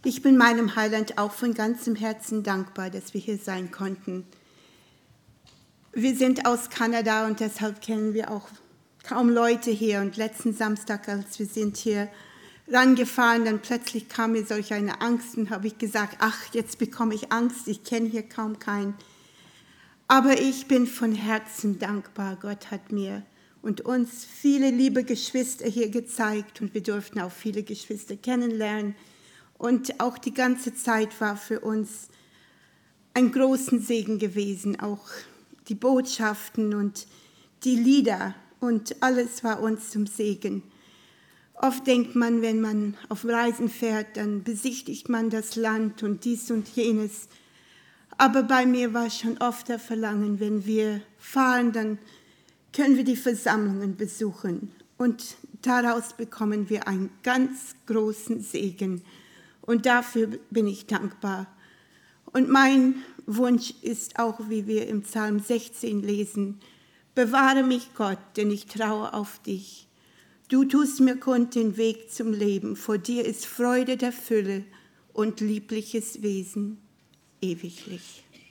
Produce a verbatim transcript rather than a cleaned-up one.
Ich bin meinem Heiland auch von ganzem Herzen dankbar, dass wir hier sein konnten. Wir sind aus Kanada und deshalb kennen wir auch kaum Leute hier. Und letzten Samstag, als wir sind hier rangefahren, dann plötzlich kam mir solch eine Angst und habe ich gesagt, ach, jetzt bekomme ich Angst, ich kenne hier kaum keinen. Aber ich bin von Herzen dankbar. Gott hat mir und uns viele liebe Geschwister hier gezeigt und wir durften auch viele Geschwister kennenlernen. Und auch die ganze Zeit war für uns ein großen Segen gewesen, auch die Botschaften und die Lieder und alles war uns zum Segen. Oft denkt man, wenn man auf Reisen fährt, dann besichtigt man das Land und dies und jenes. Aber bei mir war schon oft der Verlangen, wenn wir fahren, dann können wir die Versammlungen besuchen. Und daraus bekommen wir einen ganz großen Segen. Und dafür bin ich dankbar. Und mein Wunsch ist auch, wie wir im Psalm sechzehn lesen, bewahre mich Gott, denn ich traue auf dich. Du tust mir kund den Weg zum Leben, vor dir ist Freude der Fülle und liebliches Wesen ewiglich.